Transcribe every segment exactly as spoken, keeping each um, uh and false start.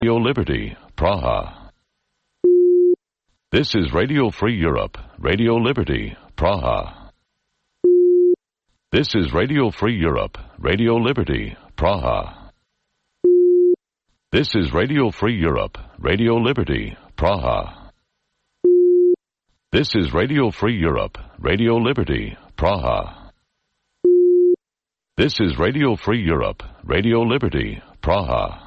Radio Liberty, Praha. This is Radio Free Europe, Radio Liberty, Praha. This is Radio Free Europe, Radio Liberty, Praha. This is Radio Free Europe, Radio Liberty, Praha. This is Radio Free Europe, Radio Liberty, Praha. This is Radio Free Europe, Radio Liberty, Praha.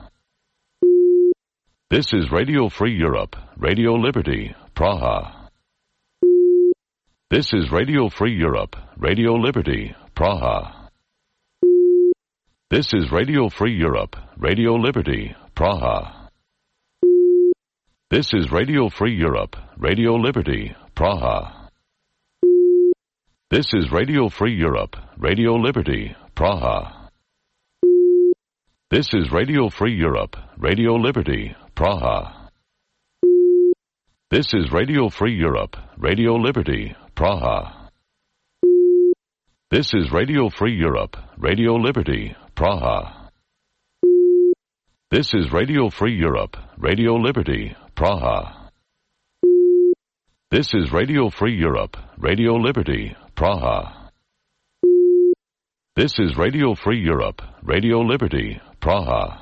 This is Radio Free Europe, Radio Liberty, Praha. This is Radio Free Europe, Radio Liberty, Praha. This is Radio Free Europe, Radio Liberty, Praha. This is Radio Free Europe, Radio Liberty, Praha. This is Radio Free Europe, Radio Liberty, Praha. This is Radio Free Europe, Radio Liberty, Praha. This is Radio Free Europe, Radio Liberty, Praha. This is Radio Free Europe, Radio Liberty, Praha. This is Radio Free Europe, Radio Liberty, Praha. This is Radio Free Europe, Radio Liberty, Praha. This is Radio Free Europe, Radio Liberty, Praha.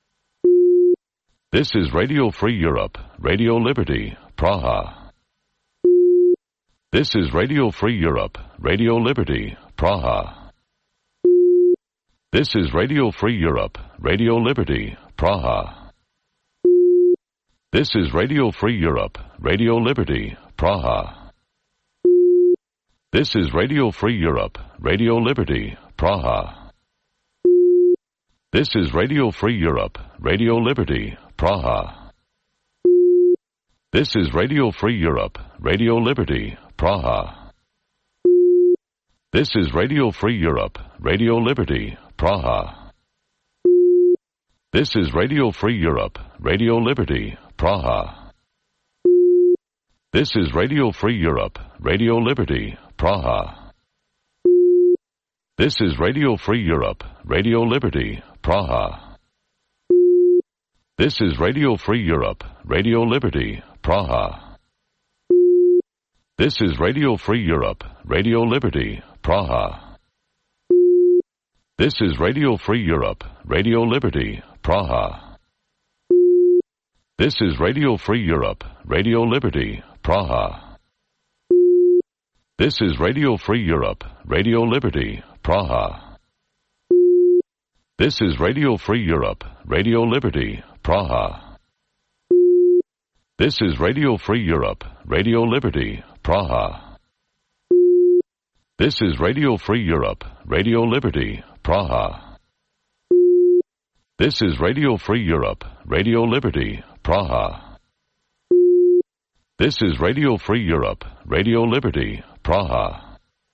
This is Radio Free Europe, Radio Liberty, Praha. This is Radio Free Europe, Radio Liberty, Praha. This is Radio Free Europe, Radio Liberty, Praha. This is Radio Free Europe, Radio Liberty, Praha. This is Radio Free Europe, Radio Liberty, Praha. This is Radio Free Europe, Radio Liberty, Praha. This is Radio Free Europe, Radio Liberty, Praha. This is Radio Free Europe, Radio Liberty, Praha. This is Radio Free Europe, Radio Liberty, Praha. This is Radio Free Europe, Radio Liberty, Praha. This is Radio Free Europe, Radio Liberty, Praha. This is Radio Free Europe, Radio Liberty, Praha. This is Radio Free Europe, Radio Liberty, Praha. This is Radio Free Europe, Radio Liberty, Praha. This is Radio Free Europe, Radio Liberty, Praha. This is Radio Free Europe, Radio Liberty, Praha. This is Radio Free Europe, Radio Liberty, Praha. This is Radio Free Europe, Radio Liberty, Praha. This is Radio Free Europe, Radio Liberty, Praha. This is Radio Free Europe, Radio Liberty, Praha. This is Radio Free Europe, Radio Liberty, Praha.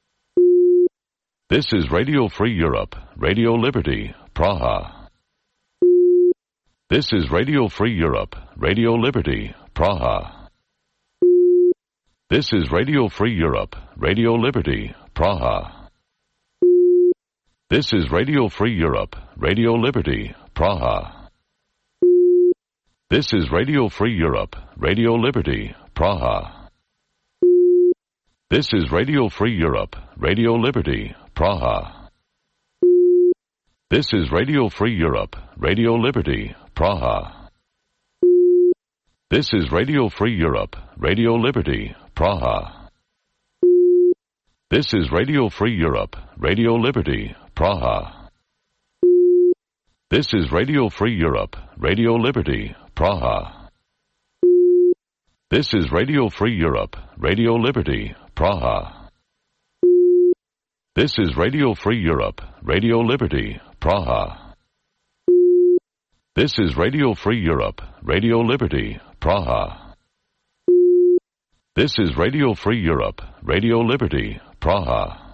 This is Radio Free Europe, Radio Liberty, Praha. This is Radio Free Europe, Radio Liberty, Praha. This is Radio Free Europe, Radio Liberty, Praha. This is Radio Free Europe, Radio Liberty, Praha. This is Radio Free Europe, Radio Liberty, Praha. This is Radio Free Europe, Radio Liberty, Praha. This is Radio Free Europe, Radio Liberty, Praha. This is Radio Free Europe, Radio Liberty, Praha. This is Radio Free Europe, Radio Liberty, Praha. This is Radio Free Europe, Radio Liberty, Praha. This is Radio Free Europe, Radio Liberty, Praha. This is Radio Free Europe, Radio Liberty, Praha. This is Radio Free Europe, Radio Liberty, Praha. This is Radio Free Europe, Radio Liberty, Praha.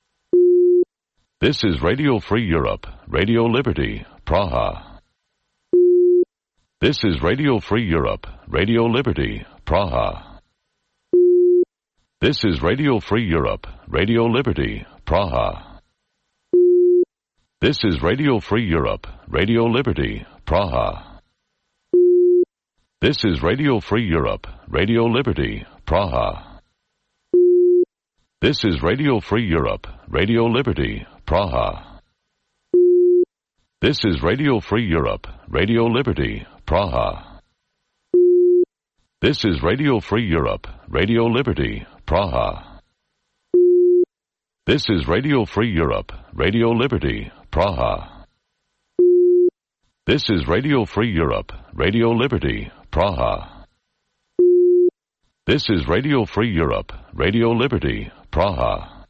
This is Radio Free Europe, Radio Liberty, Praha. This is Radio Free Europe, Radio Liberty, Praha. This is Radio Free Europe, Radio Liberty, Praha. This is Radio Free Europe, Radio Liberty, Praha. This is Radio Free Europe, Radio Liberty, Praha. This is Radio Free Europe, Radio Liberty, Praha. This is Radio Free Europe, Radio Liberty, Praha. This is Radio Free Europe, Radio Liberty, Praha. This is Radio Free Europe, Radio Liberty, Praha. This is Radio Free Europe, Radio Liberty, Praha. This is Radio Free Europe, Radio Liberty, Praha.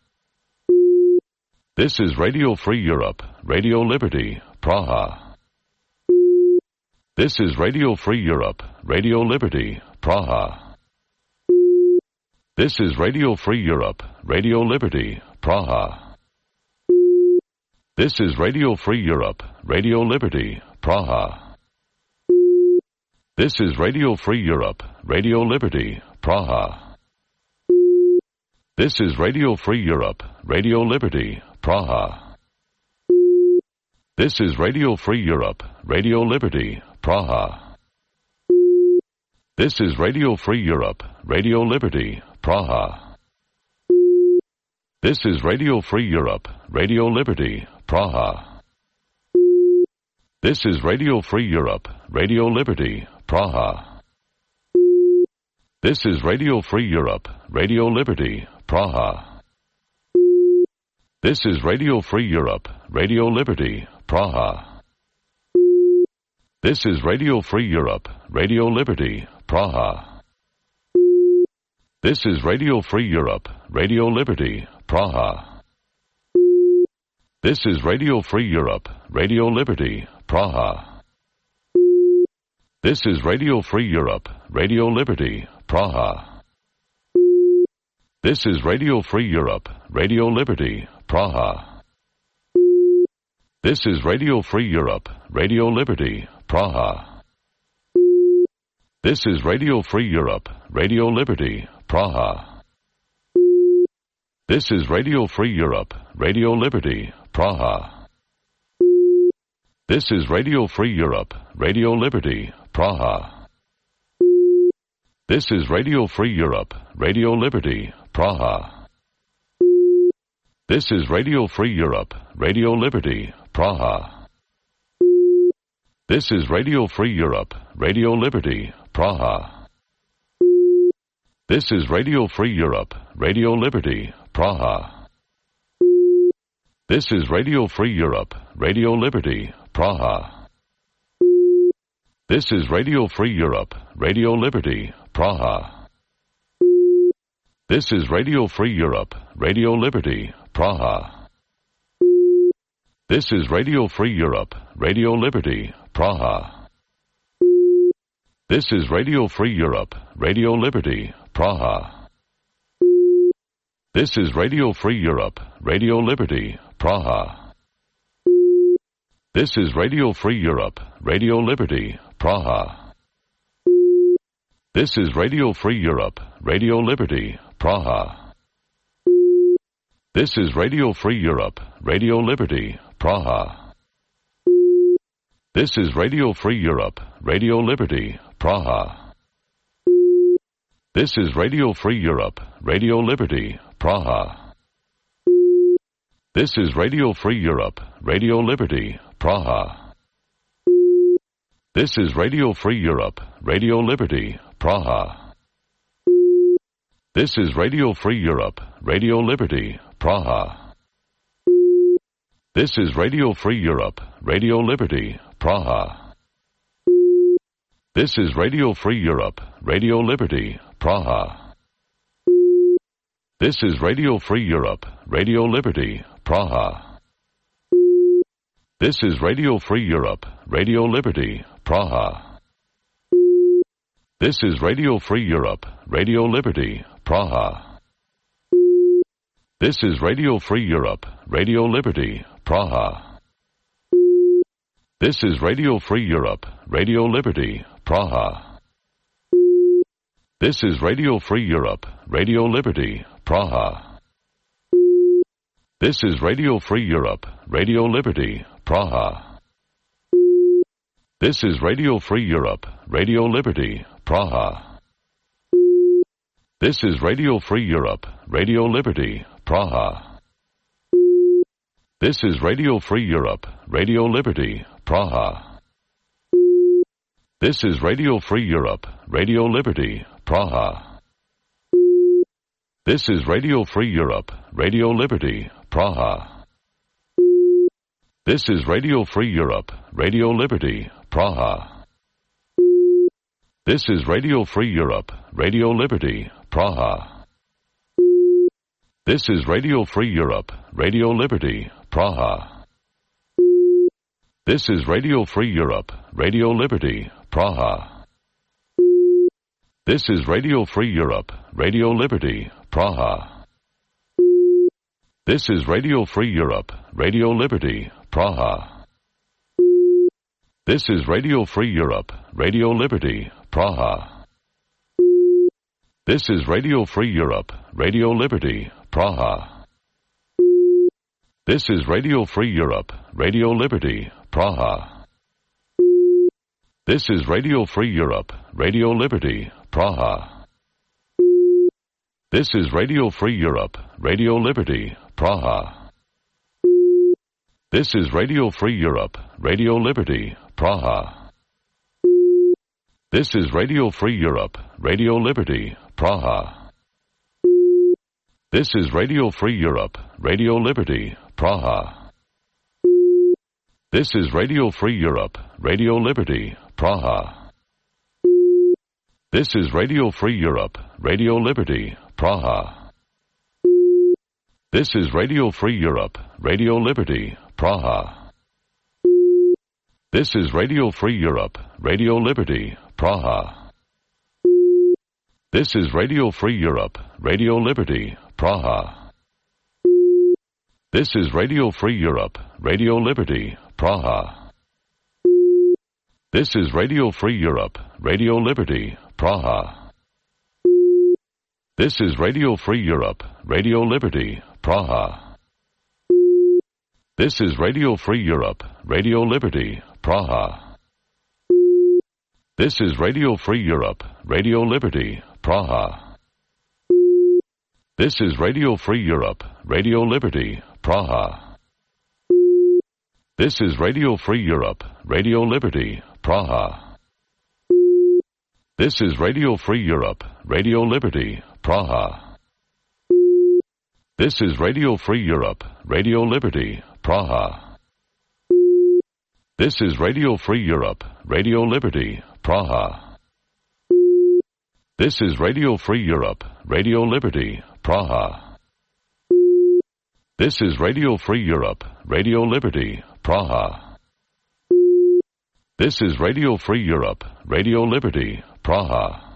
This is Radio Free Europe, Radio Liberty, Praha. This is Radio Free Europe, Radio Liberty, Praha. This is Radio Free Europe, Radio Liberty, Praha. This is Radio Free Europe, Radio Liberty, Praha. This is Radio Free Europe, Radio Liberty, Praha. This is Radio Free Europe, Radio Liberty, Praha. This is Radio Free Europe, Radio Liberty, Praha. This is Radio Free Europe, Radio Liberty, Praha. This is Radio Free Europe, Radio Liberty, Praha. This is Radio Free Europe, Radio Liberty, Praha. This is Radio Free Europe, Radio Liberty, Praha. This is Radio Free Europe, Radio Liberty, Praha. This is Radio Free Europe, Radio Liberty, Praha. This is Radio Free Europe, Radio Liberty, Praha. This is Radio Free Europe, Radio Liberty, Praha. This is Radio Free Europe, Radio Liberty, Praha. This is Radio Free Europe, Radio Liberty, Praha. This is Radio Free Europe, Radio Liberty, Praha. This is Radio Free Europe, Radio Liberty, Praha. This is Radio Free Europe, Radio Liberty, Praha. This is Radio Free Europe, Radio Liberty, Praha. This is Radio Free Europe, Radio Liberty, Praha. This is Radio Free Europe, Radio Liberty, Praha. This is Radio Free Europe, Radio Liberty, Praha. This is Radio Free Europe, Radio Liberty, Praha. This is Radio Free Europe, Radio Liberty, Praha. This is Radio Free Europe, Radio Liberty, Praha. This is Radio Free Europe, Radio Liberty, Praha. This is Radio Free Europe, Radio Liberty, Praha. This is Radio Free Europe, Radio Liberty, Praha. This is Radio Free Europe, Radio Liberty, Praha. This is Radio Free Europe, Radio Liberty, Praha. This is Radio Free Europe, Radio Liberty, Praha. This is Radio Free Europe, Radio Liberty, Praha. This is Radio Free Europe, Radio Liberty, Praha. This is Radio Free Europe, Radio Liberty, Praha. This is Radio Free Europe, Radio Liberty, Praha. This is Radio Free Europe, Radio Liberty, Praha. This is Radio Free Europe, Radio Liberty, Praha. This is Radio Free Europe, Radio Liberty, Praha. This is Radio Free Europe, Radio Liberty, Praha. This is Radio Free Europe, Radio Liberty, Praha. This is Radio Free Europe, Radio Liberty, Praha. This is Radio Free Europe, Radio Liberty, Praha. This is Radio Free Europe, Radio Liberty, Praha. This is Radio Free Europe, Radio Liberty, Praha. This is Radio Free Europe, Radio Liberty, Praha. This is Radio Free Europe, Radio Liberty, Praha. This is Radio Free Europe, Radio Liberty, Praha. This is Radio Free Europe, Radio Liberty, Praha. This is Radio Free Europe, Radio Liberty, Praha. This is Radio Free Europe, Radio Liberty, Praha. This is Radio Free Europe, Radio Liberty, Praha. This is Radio Free Europe, Radio Liberty, Praha. This is Radio Free Europe, Radio Liberty, Praha. This is Radio Free Europe, Radio Liberty, Praha. This is Radio Free Europe, Radio Liberty, Praha. This is Radio Free Europe, Radio Liberty, Praha. This is Radio Free Europe, Radio Liberty, Praha. This is Radio Free Europe, Radio Liberty, Praha. This is Radio Free Europe, Radio Liberty, Praha. This is Radio Free Europe, Radio Liberty, Praha. This is Radio Free Europe, Radio Liberty, Praha. This is Radio Free Europe, Radio Liberty, Praha. This is Radio Free Europe, Radio Liberty, Praha. This is Radio Free Europe, Radio Liberty, Praha. This is Radio Free Europe, Radio Liberty, Praha. This is Radio Free Europe, Radio Liberty, Praha. This is Radio Free Europe, Radio Liberty, Praha. This is Radio Free Europe, Radio Liberty, Praha. This is Radio Free Europe, Radio Liberty, Praha. This is Radio Free Europe, Radio Liberty, Praha. This is Radio Free Europe, Radio Liberty, Praha. This is Radio Free Europe, Radio Liberty, Praha. This is Radio Free Europe, Radio Liberty, Praha. This is Radio Free Europe, Radio Liberty, Praha. This is Radio Free Europe, Radio Liberty, Praha. This is Radio Free Europe, Radio Liberty, Praha. This is Radio Free Europe, Radio Liberty, Praha. This is Radio Free Europe, Radio Liberty, Praha. This is Radio Free Europe, Radio Liberty, Praha. This is Radio Free Europe, Radio Liberty, Praha. This is Radio Free Europe, Radio Liberty, Praha. This is Radio Free Europe, Radio Liberty, Praha. This is Radio Free Europe, Radio Liberty, Praha.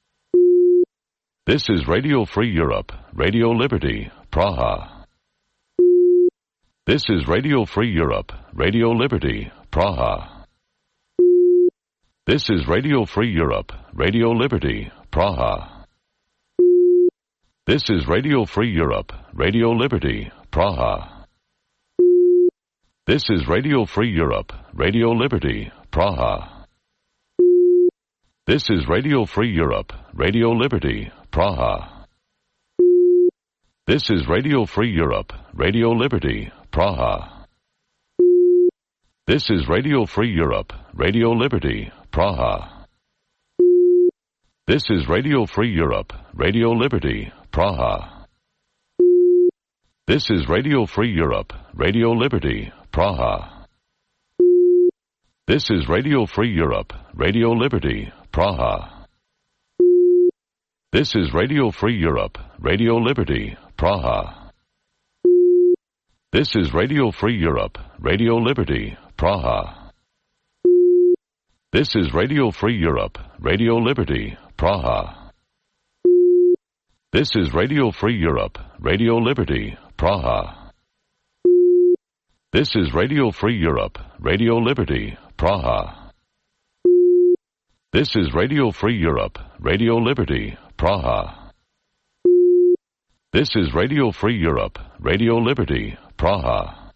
This is Radio Free Europe, Radio Liberty, Praha. This is Radio Free Europe, Radio Liberty, Praha. This is Radio Free Europe, Radio Liberty, Praha. This is Radio Free Europe, Radio Liberty, Praha. This is Radio Free Europe, Radio Liberty, Praha. This is Radio Free Europe, Radio Liberty, Praha. This is Radio Free Europe, Radio Liberty, Praha. This is Radio Free Europe, Radio Liberty, Praha. This is Radio Free Europe, Radio Liberty, Praha. This is Radio Free Europe, Radio Liberty, Praha. This is Radio Free Europe, Radio Liberty, Praha. This is Radio Free Europe, Radio Liberty, Praha. This is Radio Free Europe, Radio Liberty, Praha. This is Radio Free Europe, Radio Liberty, Praha. This is Radio Free Europe, Radio Liberty, Praha. This is Radio Free Europe, Radio Liberty, Praha. This is Radio Free Europe, Radio Liberty, Praha. This is Radio Free Europe, Radio Liberty, Praha.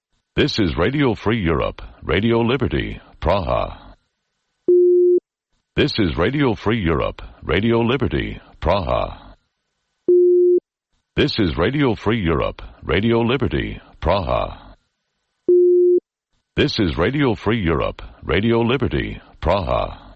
This is Radio Free Europe, Radio Liberty, Praha. This is Radio Free Europe, Radio Liberty, Praha. This is Radio Free Europe, Radio Liberty, Praha. This is Radio Free Europe, Radio Liberty, Praha.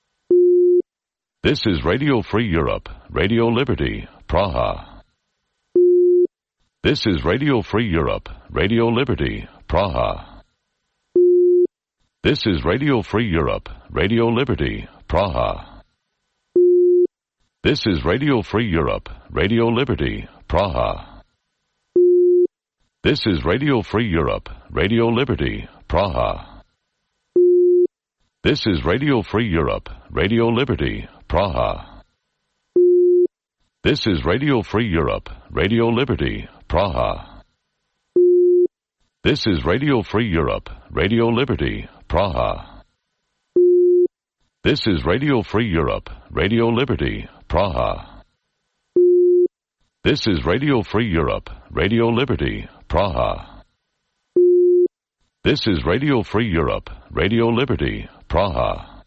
This is Radio Free Europe, Radio Liberty, Praha. This is Radio Free Europe, Radio Liberty, Praha. This is Radio Free Europe, Radio Liberty, Praha. This is Radio Free Europe, Radio Liberty, Praha. This is Radio Free Europe, Radio Liberty, Praha. This is Radio Free Europe, Radio Liberty, Praha. This is Radio Free Europe, Radio Liberty, Praha. This is Radio Free Europe, Radio Liberty, Praha. This is Radio Free Europe, Radio Liberty, Praha. This is Radio Free Europe, Radio Liberty, Praha. This is Radio Free Europe, Radio Liberty, Praha.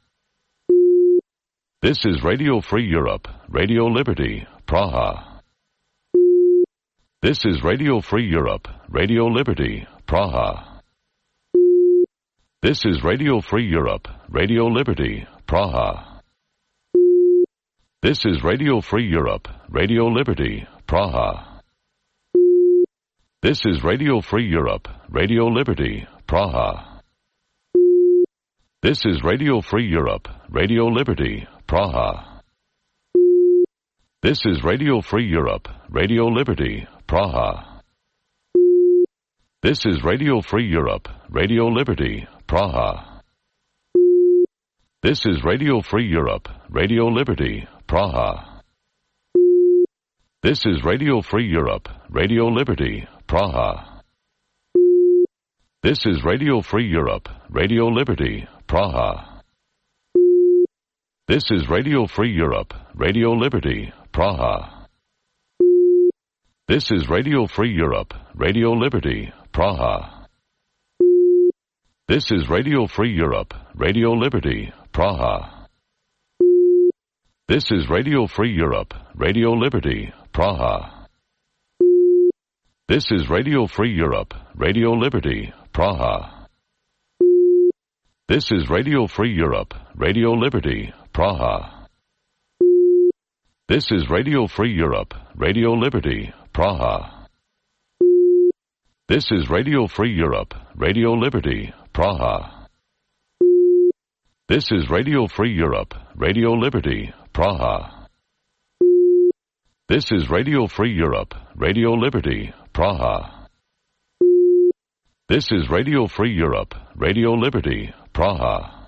This is Radio Free Europe, Radio Liberty, Praha. This is Radio Free Europe, Radio Liberty, Praha. This is Radio Free Europe, Radio Liberty, Praha. This is Radio Free Europe, Radio Liberty, Praha. This is Radio Free Europe, Radio Liberty, Praha. This is Radio Free Europe, Radio Liberty, Praha. This is Radio Free Europe, Radio Liberty, Praha. This is Radio Free Europe, Radio Liberty, Praha. This is Radio Free Europe, Radio Liberty, Praha. This is Radio Free Europe, Radio Liberty, Praha. This is Radio Free Europe, Radio Liberty, Praha. This is Radio Free Europe, Radio Liberty, Praha. This is Radio Free Europe, Radio Liberty, Praha. This is Radio Free Europe, Radio Liberty, Praha. This is Radio Free Europe, Radio Liberty, Praha. This is Radio Free Europe, Radio Liberty, Praha. This is Radio Free Europe, Radio Liberty, Praha. This is Radio Free Europe, Radio Liberty, Praha. This is Radio Free Europe, Radio Liberty, Praha. This is Radio Free Europe, Radio Liberty, Praha. This is Radio Free Europe, Radio Liberty, Praha. This is Radio Free Europe, Radio Liberty, Praha.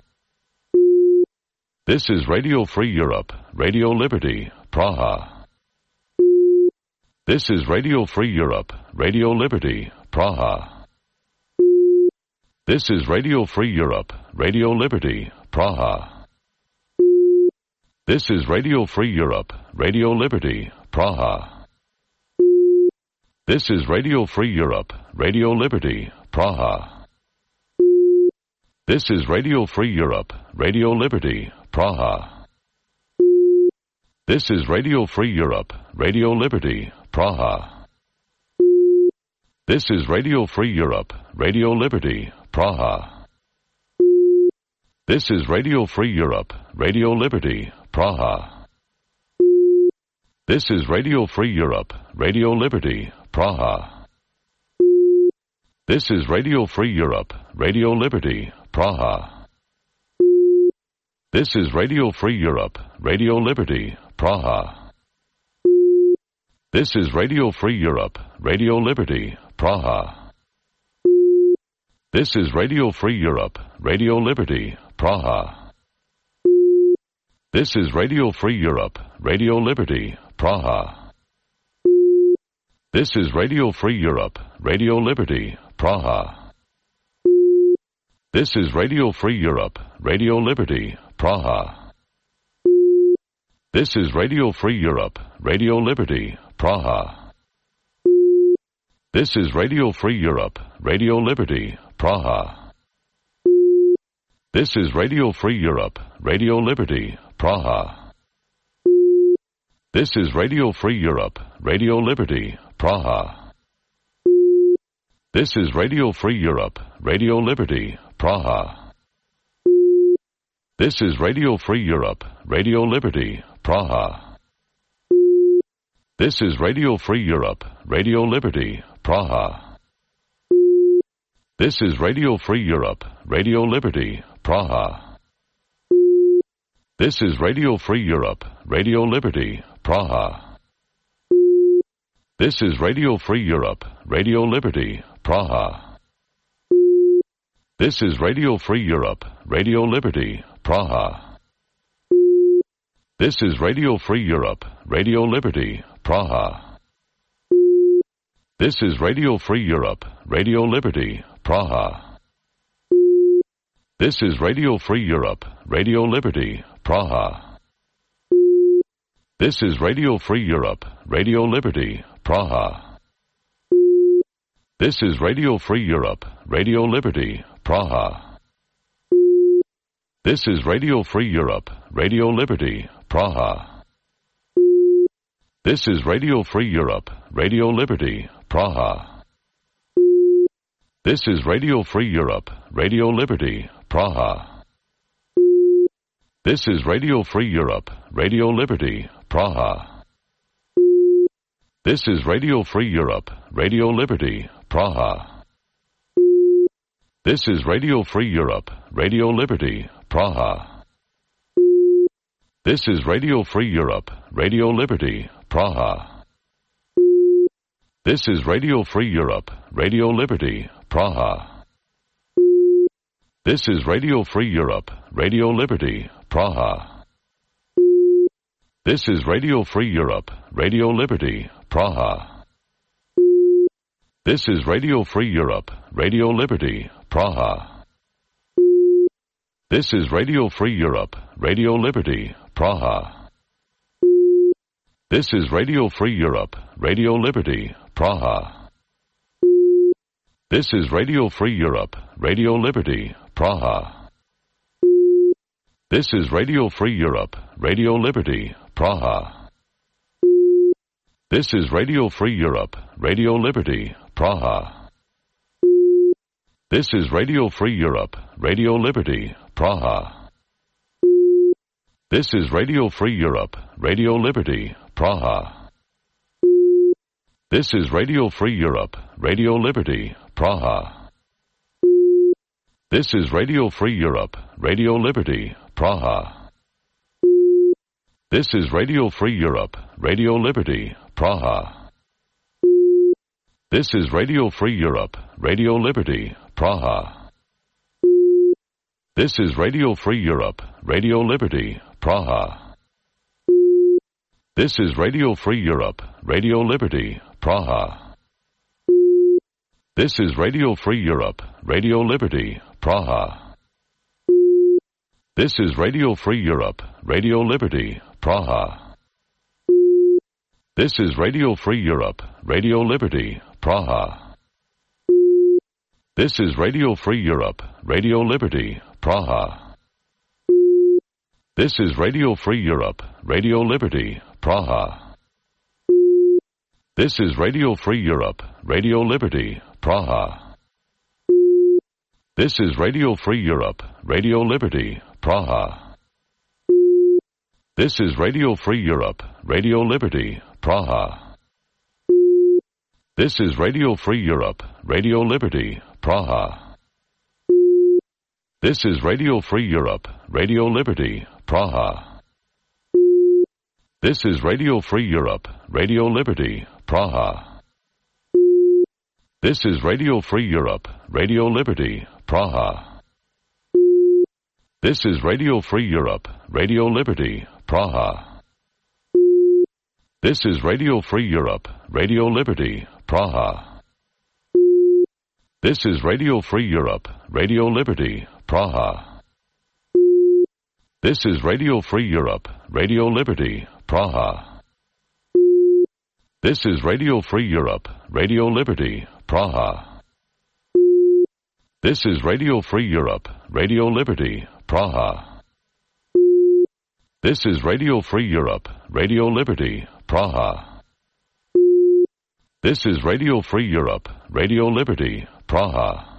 This is Radio Free Europe, Radio Liberty, Praha. This is Radio Free Europe, Radio Liberty, Praha. This is Radio Free Europe, Radio Liberty, Praha. This is Radio Free Europe, Radio Liberty, Praha. This is Radio Free Europe, Radio Liberty, Praha. This is Radio Free Europe, Radio Liberty, Praha. This is Radio Free Europe, Radio Liberty, Praha. This is Radio Free Europe, Radio Liberty, Praha. This is Radio Free Europe, Radio Liberty, Praha. This is Radio Free Europe, Radio Liberty, Praha. This is Radio Free Europe, Radio Liberty, Praha. This is Radio Free Europe, Radio Liberty, Praha. This is Radio Free Europe, Radio Liberty, Praha. This is Radio Free Europe, Radio Liberty, Praha. This is Radio Free Europe, Radio Liberty, Praha. This is Radio Free Europe, Radio Liberty, Praha. This is Radio Free Europe, Radio Liberty, Praha. This is Radio Free Europe, Radio Liberty, Praha. This is Radio Free Europe, Radio Liberty, Praha. This is Radio Free Europe, Radio Liberty, Praha. This is Radio Free Europe, Radio Liberty, Praha. This is Radio Free Europe, Radio Liberty, Praha. This is Radio Free Europe, Radio Liberty, Praha. This is Radio Free Europe, Radio Liberty, Praha. This is Radio Free Europe, Radio Liberty, Praha. This is Radio Free Europe, Radio Liberty, Praha. This is Radio Free Europe, Radio Liberty, Praha. This is Radio Free Europe, Radio Liberty, Praha. This is Radio Free Europe, Radio Liberty, Praha. This is Radio Free Europe, Radio Liberty, Praha. This is Radio Free Europe, Radio Liberty, Praha. This is Radio Free Europe, Radio Liberty, Praha. This is Radio Free Europe, Radio Liberty, Praha. This is Radio Free Europe, Radio Liberty, Praha. This is Radio Free Europe, Radio Liberty, Praha. This is Radio Free Europe, Radio Liberty, Praha. This is Radio Free Europe, Radio Liberty, Praha. This is Radio Free Europe, Radio Liberty, Praha. This is Radio Free Europe, Radio Liberty, Praha. This is Radio Free Europe, Radio Liberty, Praha. This is Radio Free Europe, Radio Liberty, Praha. This is Radio Free Europe, Radio Liberty, Praha. This is Radio Free Europe, Radio Liberty, Praha. This is Radio Free Europe, Radio Liberty, Praha. This is Radio Free Europe, Radio Liberty, Praha. This is Radio Free Europe, Radio Liberty, Praha. This is Radio Free Europe, Radio Liberty, Praha. This is Radio Free Europe, Radio Liberty, Praha. This is Radio Free Europe, Radio Liberty, Praha. This is Radio Free Europe, Radio Liberty, Praha. This is Radio Free Europe, Radio Liberty, Praha. This is Radio Free Europe, Radio Liberty, Praha. This is Radio Free Europe, Radio Liberty, Praha. This is Radio Free Europe, Radio Liberty, Praha. This is Radio Free Europe, Radio Liberty, Praha. This is Radio Free Europe, Radio Liberty, Praha. This is Radio Free Europe, Radio Liberty, Praha. This is Radio Free Europe, Radio Liberty, Praha. This is Radio Free Europe, Radio Liberty, Praha. This is Radio Free Europe, Radio Liberty, Praha. This is Radio Free Europe, Radio Liberty, Praha. This is Radio Free Europe, Radio Liberty, Praha. This is Radio Free Europe, Radio Liberty, Praha. This is Radio Free Europe, Radio Liberty, Praha. This is Radio Free Europe, Radio Liberty, Praha. This is Radio Free Europe, Radio Liberty, Praha. This is Radio Free Europe, Radio Liberty, Praha. This is Radio Free Europe, Radio Liberty, Praha. This is Radio Free Europe, Radio Liberty, Praha. This is Radio Free Europe, Radio Liberty, Praha. This is Radio Free Europe, Radio Liberty, Praha. This is Radio Free Europe, Radio Liberty, Praha. This is Radio Free Europe, Radio Liberty, Praha. This is Radio Free Europe, Radio Liberty, Praha. This is Radio Free Europe, Radio Liberty, Praha. This is Radio Free Europe, Radio Liberty, Praha. This is Radio Free Europe, Radio Liberty, Praha.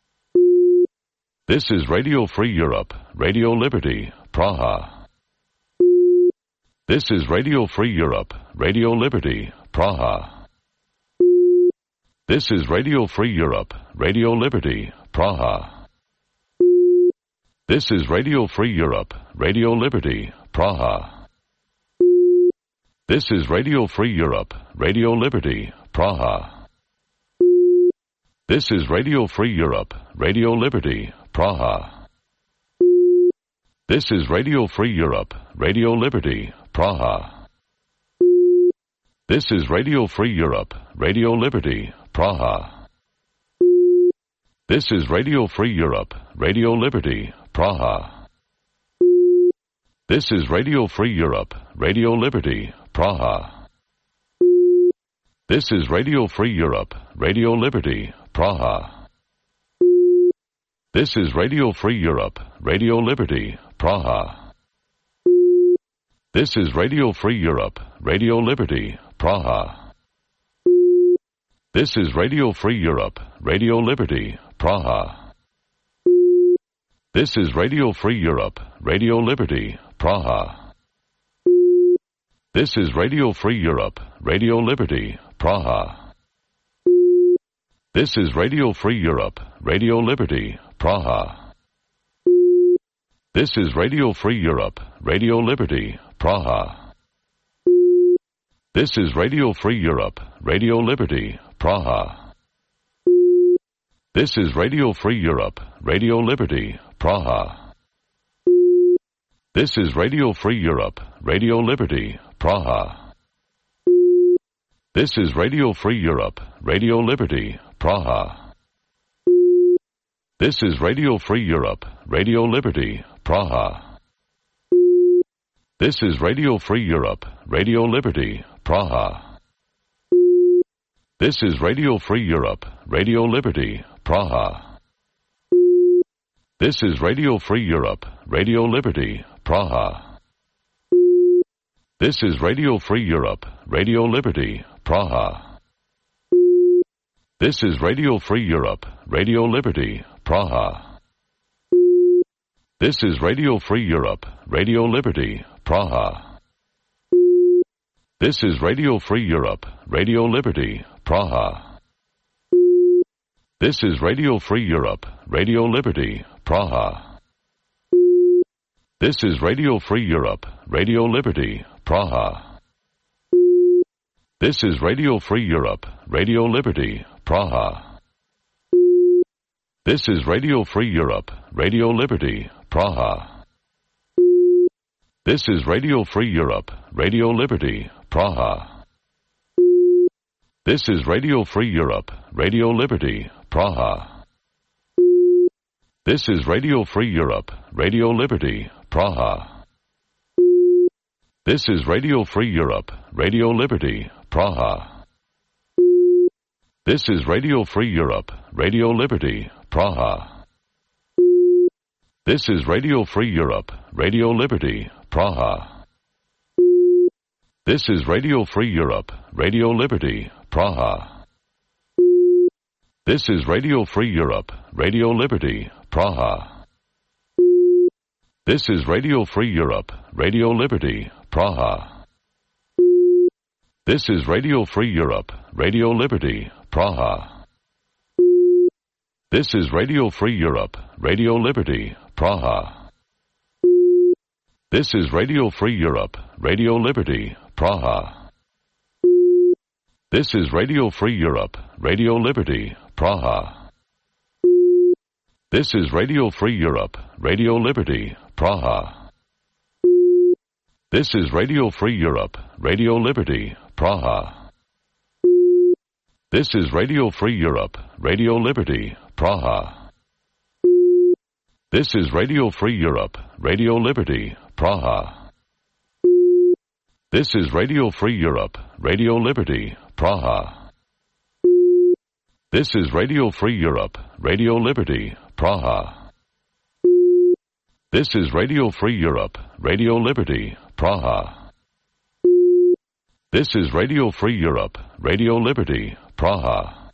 This is Radio Free Europe, Radio Liberty, Praha. This is Radio Free Europe, Radio Liberty, Praha. This is Radio Free Europe, Radio Liberty, Praha. This is Radio Free Europe, Radio Liberty, Praha. This is Radio Free Europe, Radio Liberty, Praha. This is Radio Free Europe, Radio Liberty, Praha. This is Radio Free Europe, Radio Liberty, Praha. This is Radio Free Europe, Radio Liberty, Praha. This is Radio Free Europe, Radio Liberty, Praha. This is Radio Free Europe, Radio Liberty, Praha. This is Radio Free Europe, Radio Liberty, Praha. This is Radio Free Europe, Radio Liberty, Praha. This is Radio Free Europe, Radio Liberty, Praha. This is Radio Free Europe, Radio Liberty, Praha. This is Radio Free Europe, Radio Liberty, Praha. This is Radio Free Europe, Radio Liberty, Praha. This is Radio Free Europe, Radio Liberty, Praha. This is Radio Free Europe, Radio Liberty, Praha. This is Radio Free Europe, Radio Liberty, Praha. This is Radio Free Europe, Radio Liberty, Praha. This is Radio Free Europe, Radio Liberty, Praha. This is Radio Free Europe, Radio Liberty, Praha. This is Radio Free Europe, Radio Liberty, Praha. This is Radio Free Europe, Radio Liberty, Praha. This is Radio Free Europe, Radio Liberty, Praha. This is Radio Free Europe, Radio Liberty, Praha. This is Radio Free Europe, Radio Liberty, Praha. This is Radio Free Europe, Radio Liberty, Praha. This is Radio Free Europe, Radio Liberty, Praha. This is Radio Free Europe, Radio Liberty, Praha. This is Radio Free Europe, Radio Liberty, Praha. This is Radio Free Europe, Radio Liberty, Praha. This is Radio Free Europe, Radio Liberty, Praha. This is Radio Free Europe, Radio Liberty, Praha. This is Radio Free Europe, Radio Liberty, Praha. This is Radio Free Europe, Radio Liberty, Praha. This is Radio Free Europe, Radio Liberty, Praha. This is Radio Free Europe, Radio Liberty, Praha. This is Radio Free Europe, Radio Liberty, Praha. This is Radio Free Europe, Radio Liberty, Praha. This is Radio Free Europe, Radio Liberty, Praha. This is Radio Free Europe, Radio Liberty, Praha. This is Radio Free Europe, Radio Liberty, Praha. This is Radio Free Europe, Radio Liberty, Praha. This is Radio Free Europe, Radio Liberty, Praha. This is Radio Free Europe, Radio Liberty, Praha. This is Radio Free Europe, Radio Liberty, Praha. This is Radio Free Europe, Radio Liberty, Praha. This is Radio Free Europe, Radio Liberty, Praha. This is Radio Free Europe, Radio Liberty, Praha. This is Radio Free Europe, Radio Liberty, Praha. This is Radio Free Europe, Radio Liberty, Praha. This is Radio Free Europe, Radio Liberty, Praha. This is Radio Free Europe, Radio Liberty, Praha. This is Radio Free Europe, Radio Liberty, Praha.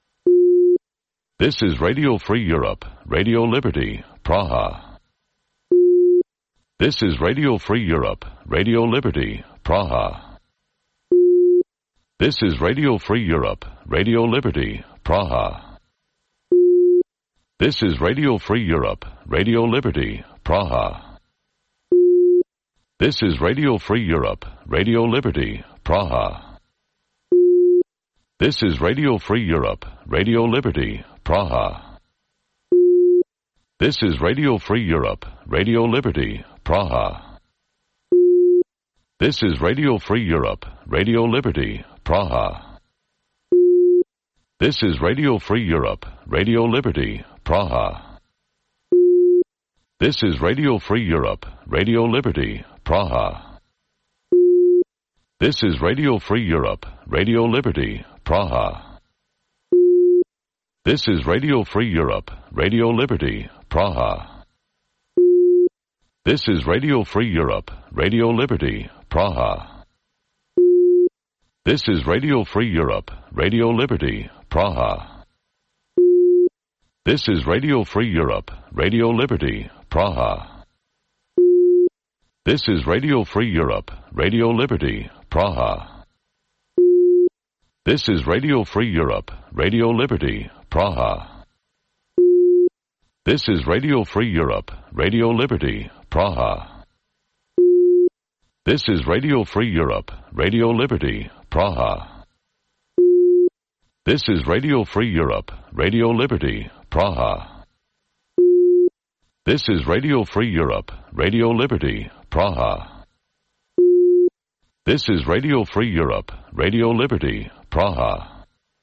This is Radio Free Europe, Radio Liberty, Praha. This is Radio Free Europe, Radio Liberty, Praha. This is Radio Free Europe, Radio Liberty, Praha. This is Radio Free Europe, Radio Liberty, Praha. This is Radio Free Europe, Radio Liberty, Praha. This is Radio Free Europe, Radio Liberty, Praha. This is Radio Free Europe, Radio Liberty, Praha. This is Radio Free Europe, Radio Liberty, Praha. This is Radio Free Europe, Radio Liberty, Praha. This is Radio Free Europe, Radio Liberty, Praha. This is Radio Free Europe, Radio Liberty, Praha. This is Radio Free Europe, Radio Liberty, Praha. This is Radio Free Europe, Radio Liberty, Praha. This is Radio Free Europe, Radio Liberty, Praha. This is Radio Free Europe, Radio Liberty, Praha. This is Radio Free Europe, Radio Liberty, Praha. This is Radio Free Europe, Radio Liberty, Praha. This is Radio Free Europe, Radio Liberty, Praha. This is Radio Free Europe, Radio Liberty, Praha. This is Radio Free Europe, Radio Liberty, Praha. This is Radio Free Europe, Radio Liberty, Praha. This is Radio Free Europe, Radio Liberty, Praha.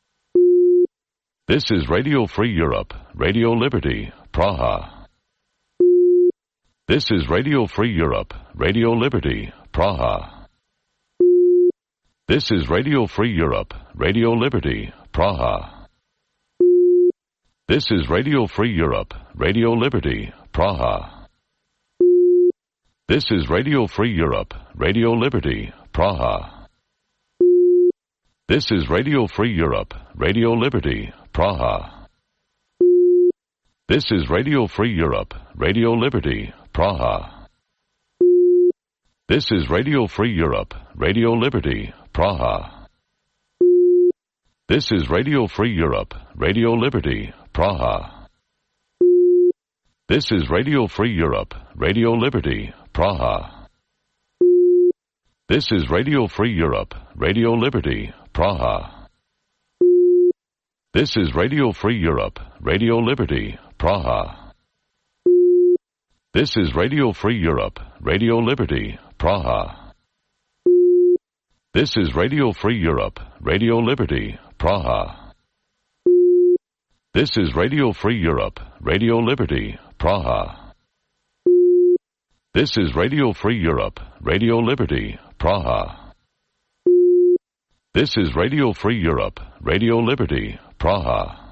This is Radio Free Europe, Radio Liberty, Praha. This is Radio Free Europe, Radio Liberty, Praha. This is Radio Free Europe, Radio Liberty, Praha. This is Radio Free Europe, Radio Liberty, Praha. This is Radio Free Europe, Radio Liberty, Praha. This is Radio Free Europe, Radio Liberty, Praha. This is Radio Free Europe, Radio Liberty, Praha. This is Radio Free Europe, Radio Liberty, Praha. This is Radio Free Europe, Radio Liberty, Praha. This is Radio Free Europe, Radio Liberty, Praha. This is Radio Free Europe, Radio Liberty, Praha. This is Radio Free Europe, Radio Liberty, Praha. This is Radio Free Europe, Radio Liberty, Praha. This is Radio Free Europe, Radio Liberty, Praha. This is Radio Free Europe, Radio Liberty, Praha. This is Radio Free Europe, Radio Liberty, Praha. This is Radio Free Europe, Radio Liberty, Praha.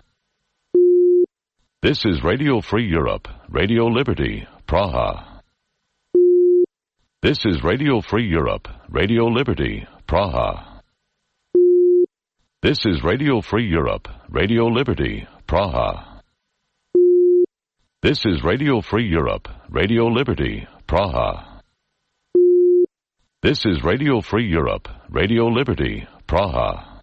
This is Radio Free Europe, Radio Liberty, Praha. This is Radio Free Europe, Radio Liberty, Praha. This is Radio Free Europe, Radio Liberty, Praha. This is Radio Free Europe, Radio Liberty, Praha. This is Radio Free Europe, Radio Liberty, Praha.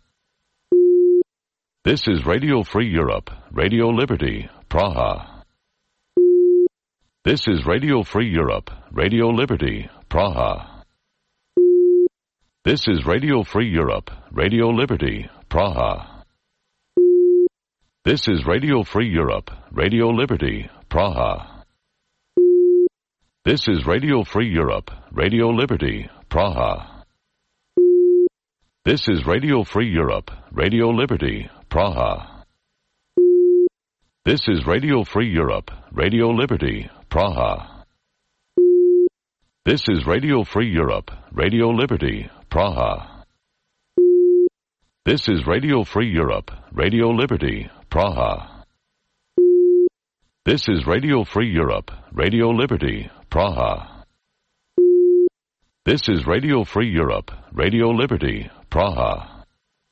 This is Radio Free Europe, Radio Liberty, Praha. This is Radio Free Europe, Radio Liberty, Praha. This is Radio Free Europe, Radio Liberty, Praha. This is Radio Free Europe, Radio Liberty, Praha. This is Radio Free Europe, Radio Liberty, Praha. This is Radio Free Europe, Radio Liberty, Praha. This is Radio Free Europe, Radio Liberty, Praha. This is Radio Free Europe, Radio Liberty, Praha. This is Radio Free Europe, Radio Liberty, Praha. This is Radio Free Europe, Radio Liberty, Praha. This is Radio Free Europe, Radio Liberty, Praha.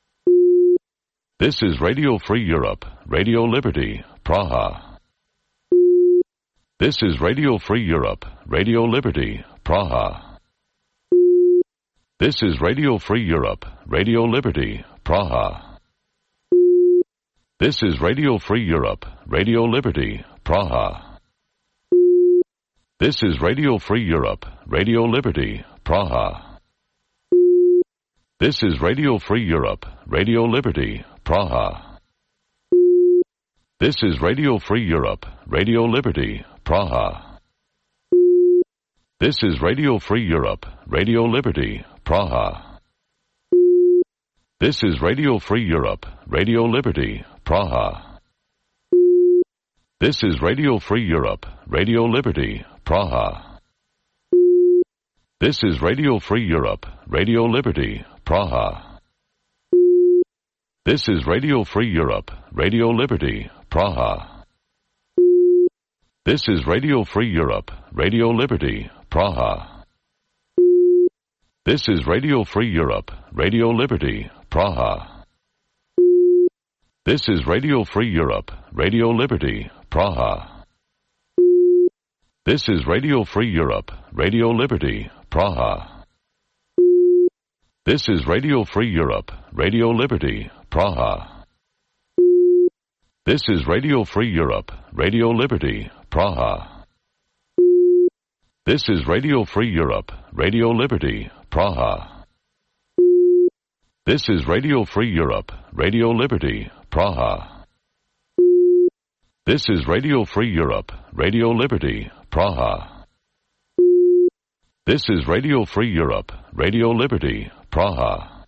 This is Radio Free Europe, Radio Liberty, Praha. This is Radio Free Europe, Radio Liberty, Praha. This is Radio Free Europe, Radio Liberty, Praha. This is Radio Free Europe, Radio Liberty, Praha. This is Radio Free Europe, Radio Liberty, Praha. This is Radio Free Europe, Radio Liberty, Praha. This is Radio Free Europe, Radio Liberty, Praha. This is Radio Free Europe, Radio Liberty, Praha. This is Radio Free Europe, Radio Liberty, Praha. This is Radio Free Europe, Radio Liberty, Praha. This is Radio Free Europe, Radio Liberty, Praha. This is Radio Free Europe, Radio Liberty, Praha. This is Radio Free Europe, Radio Liberty, Praha. This is Radio Free Europe, Radio Liberty, Praha. This is Radio Free Europe, Radio Liberty, Praha. This is Radio Free Europe, Radio Liberty, Praha. This is Radio Free Europe, Radio Liberty, Praha. This is Radio Free Europe, Radio Liberty, Praha. This is Radio Free Europe, Radio Liberty, Praha. This is Radio Free Europe, Radio Liberty, Praha. This is Radio Free Europe, Radio Liberty, Praha. This is Radio Free Europe, Radio Liberty, Praha.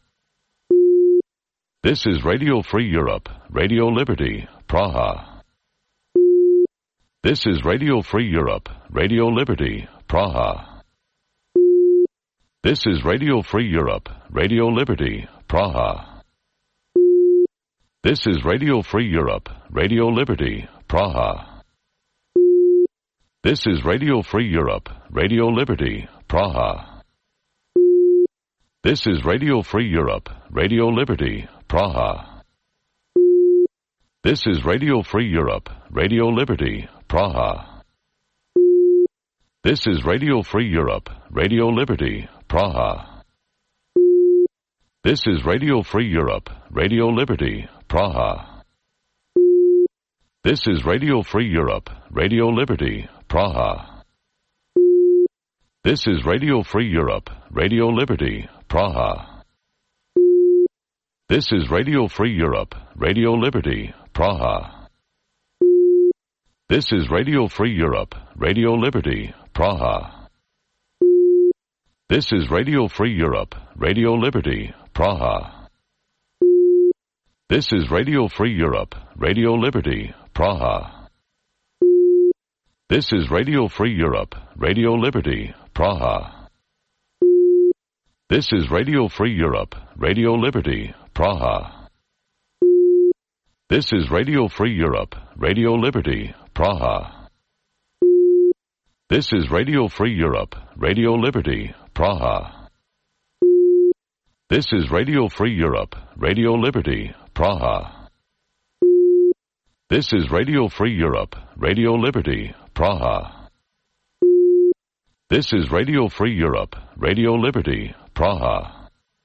This is Radio Free Europe, Radio Liberty, Praha. This is Radio Free Europe, Radio Liberty, Praha. This is Radio Free Europe, Radio Liberty, Praha. This is Radio Free Europe, Radio Liberty, Praha. This is Radio Free Europe, Radio Liberty, Praha. This is Radio Free Europe, Radio Liberty, Praha. This is Radio Free Europe, Radio Liberty, Praha. This is Radio Free Europe, Radio Liberty, Praha. This is Radio Free Europe, Radio Liberty, Praha. This is Radio Free Europe, Radio Liberty, Praha. This is Radio Free Europe, Radio Liberty, Praha. This is Radio Free Europe, Radio Liberty, Praha. This is Radio Free Europe, Radio Liberty, Praha. This is Radio Free Europe, Radio Liberty, Praha. This is Radio Free Europe, Radio Liberty, Praha. This is Radio Free Europe, Radio Liberty, Praha. This is Radio Free Europe, Radio Liberty, Praha. This is Radio Free Europe, Radio Liberty, Praha. This is Radio Free Europe, Radio Liberty, Praha. This is Radio Free Europe, Radio Liberty, Praha. This is Radio Free Europe, Radio Liberty, Praha. This is Radio Free Europe, Radio Liberty, Praha.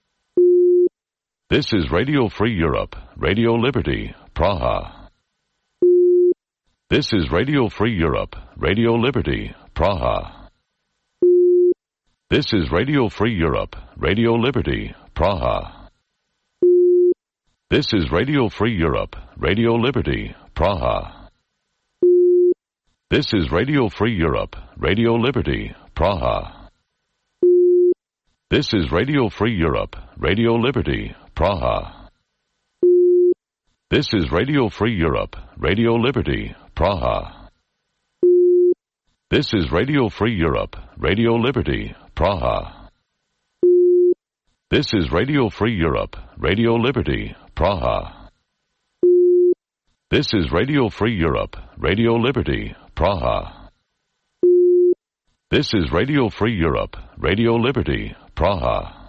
This is Radio Free Europe, Radio Liberty, Praha. This is Radio Free Europe, Radio Liberty, Praha. This is Radio Free Europe, Radio Liberty, Praha. This is Radio Free Europe, Radio Liberty, Praha. This is Radio Free Europe, Radio Liberty, Praha. This is Radio Free Europe, Radio Liberty, Praha. This is Radio Free Europe, Radio Liberty, Praha. This is Radio Free Europe, Radio Liberty, Praha. This is Radio Free Europe, Radio Liberty, Praha. This is Radio Free Europe, Radio Liberty, Praha. This is Radio Free Europe, Radio Liberty, Praha.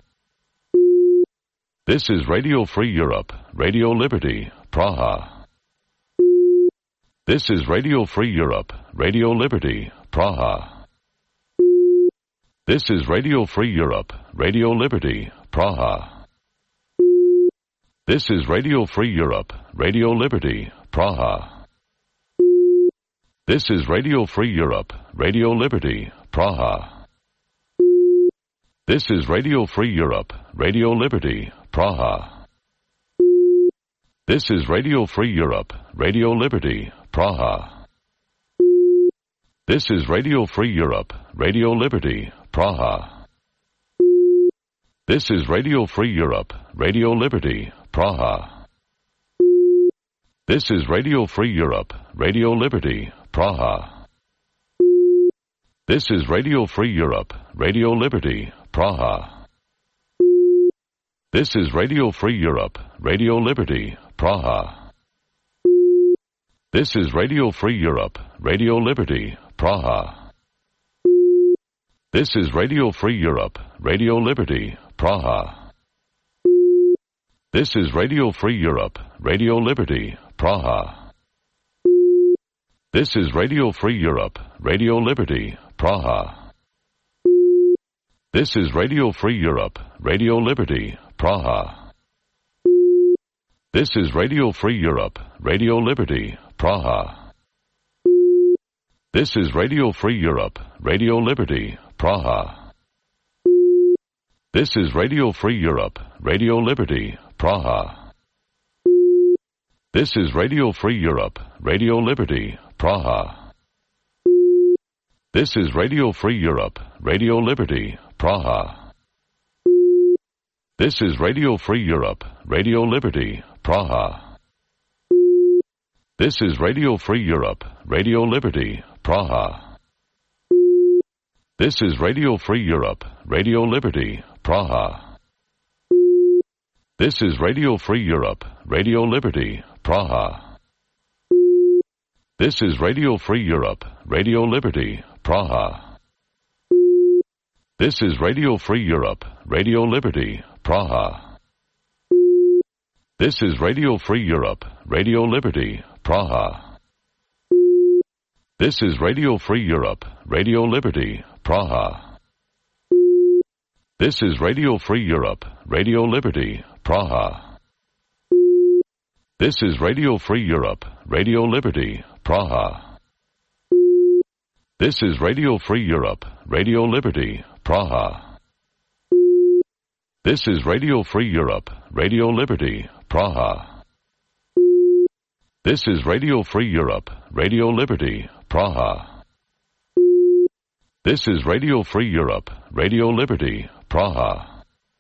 This is Radio Free Europe, Radio Liberty, Praha. This is Radio Free Europe, Radio Liberty, Praha. This is Radio Free Europe, Radio Liberty, Praha. This is Radio Free Europe, Radio Liberty, Praha. This is Radio Free Europe, Radio Liberty, Praha. This is Radio Free Europe, Radio Liberty, Praha. This is Radio Free Europe, Radio Liberty, Praha. This is Radio Free Europe, Radio Liberty, Praha. This is Radio Free Europe, Radio Liberty, Praha. This is Radio Free Europe, Radio Liberty, Praha. This is Radio Free Europe, Radio Liberty, Praha. This is Radio Free Europe, Radio Liberty, Praha. This is Radio Free Europe, Radio Liberty, Praha. This is Radio Free Europe, Radio Liberty, Praha. This is Radio Free Europe, Radio Liberty, Praha. This is Radio Free Europe, Radio Liberty, Praha. This is Radio Free Europe, Radio Liberty, Praha. This is Radio Free Europe, Radio Liberty, Praha. This is Radio Free Europe, Radio Liberty, Praha. This is Radio Free Europe, Radio Liberty, Praha. This is Radio Free Europe, Radio Liberty, Praha. This is Radio Free Europe, Radio Liberty, Praha. This is Radio Free Europe, Radio Liberty, Praha. This is Radio Free Europe, Radio Liberty, Praha. This is Radio Free Europe, Radio Liberty, Praha. This is Radio Free Europe, Radio Liberty, Praha. This is Radio Free Europe, Radio Liberty, Praha. This is Radio Free Europe, Radio Liberty, Praha. This is Radio Free Europe, Radio Liberty, Praha. This is Radio Free Europe, Radio Liberty, Praha. This is Radio Free Europe, Radio Liberty, Praha. This is Radio Free Europe, Radio Liberty, Praha. This is Radio Free Europe, Radio Liberty, Praha. This is Radio Free Europe, Radio Liberty, Praha. This is Radio Free Europe, Radio Liberty, Praha. This is Radio Free Europe, Radio Liberty, Praha.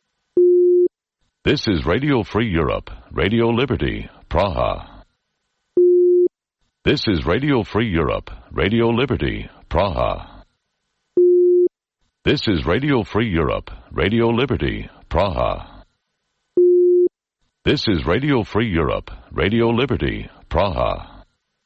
This is Radio Free Europe, Radio Liberty, Praha. This is Radio Free Europe, Radio Liberty, Praha. This is Radio Free Europe, Radio Liberty, Praha. This is Radio Free Europe, Radio Liberty, Praha.